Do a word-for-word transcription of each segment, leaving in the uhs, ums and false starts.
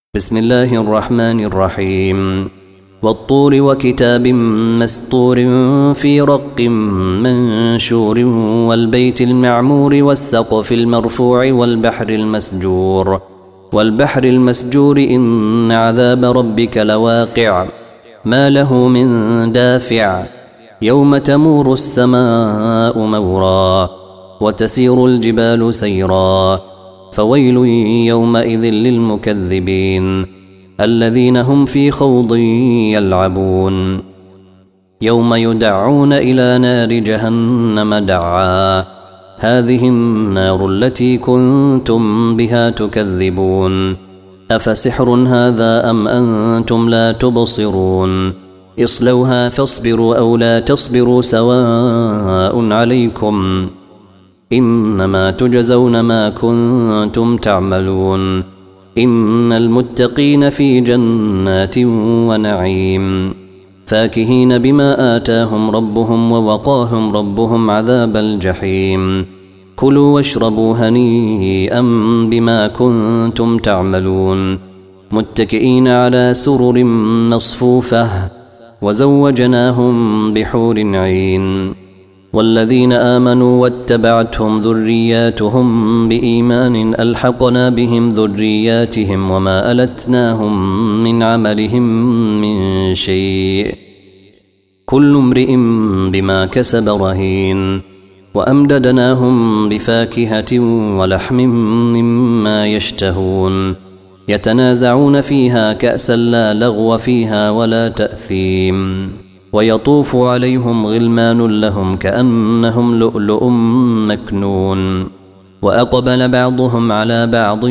بسم الله الرحمن الرحيم والطور وكتاب مسطور في رق منشور والبيت المعمور والسقف المرفوع والبحر المسجور والبحر المسجور إن عذاب ربك لواقع ما له من دافع يوم تمور السماء مورا وتسير الجبال سيرا فويل يومئذ للمكذبين الذين هم في خوض يلعبون يوم يدعون إلى نار جهنم دعا هذه النار التي كنتم بها تكذبون أفسحر هذا أم أنتم لا تبصرون اصلوها فاصبروا أو لا تصبروا سواء عليكم إنما تجزون ما كنتم تعملون إن المتقين في جنات ونعيم فاكهين بما آتاهم ربهم ووقاهم ربهم عذاب الجحيم كلوا واشربوا هنيئا بما كنتم تعملون متكئين على سرر مصفوفة وزوجناهم بحور عين والذين آمنوا واتبعتهم ذرياتهم بإيمان ألحقنا بهم ذرياتهم وما ألتناهم من عملهم من شيء كل امرئ بما كسب رهين وأمددناهم بفاكهة ولحم مما يشتهون يتنازعون فيها كأسا لا لغو فيها ولا تأثيم ويطوف عليهم غلمان لهم كأنهم لؤلؤ مكنون وأقبل بعضهم على بعض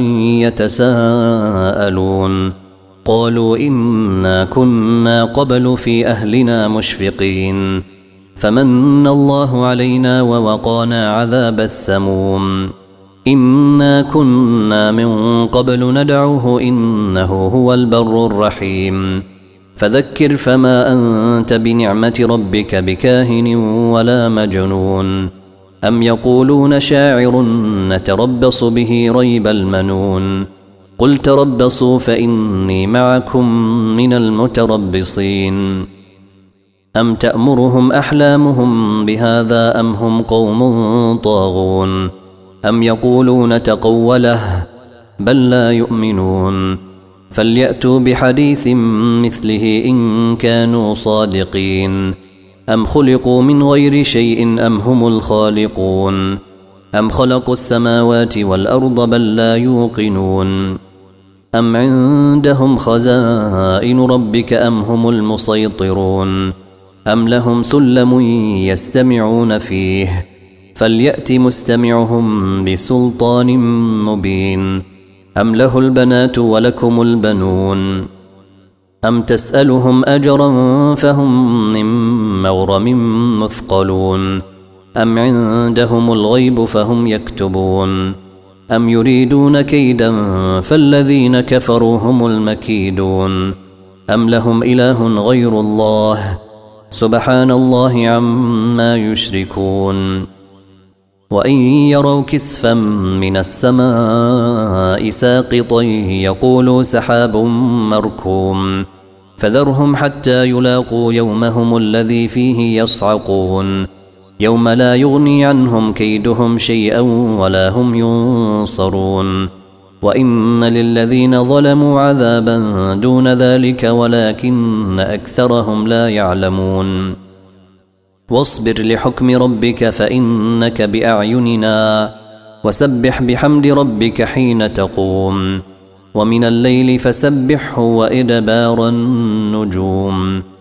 يتساءلون قالوا إنا كنا قبل في أهلنا مشفقين فمن الله علينا ووقانا عذاب السموم إنا كنا من قبل ندعوه إنه هو البر الرحيم فذكر فما أنت بنعمة ربك بكاهن ولا مجنون أم يقولون شاعر نتربص به ريب المنون قل تربصوا فإني معكم من المتربصين أم تأمرهم أحلامهم بهذا أم هم قوم طاغون أم يقولون تقوله بل لا يؤمنون فليأتوا بحديث مثله إن كانوا صادقين أم خلقوا من غير شيء أم هم الخالقون أم خلقوا السماوات والأرض بل لا يوقنون أم عندهم خزائن ربك أم هم المسيطرون أم لهم سلم يستمعون فيه فليأت مستمعهم بسلطان مبين أم له البنات ولكم البنون أم تسألهم أجرا فهم من مغرم مثقلون أم عندهم الغيب فهم يكتبون أم يريدون كيدا فالذين كفروا هم المكيدون أم لهم إله غير الله سبحان الله عما يشركون وإن يروا كسفا من السماء ساقطا يقولوا سحاب مركوم فذرهم حتى يلاقوا يومهم الذي فيه يصعقون يوم لا يغني عنهم كيدهم شيئا ولا هم ينصرون وإن للذين ظلموا عذابا دون ذلك ولكن أكثرهم لا يعلمون واصبر لحكم ربك فإنك بأعيننا وسبح بحمد ربك حين تقوم ومن الليل فسبحه وإدبار النجوم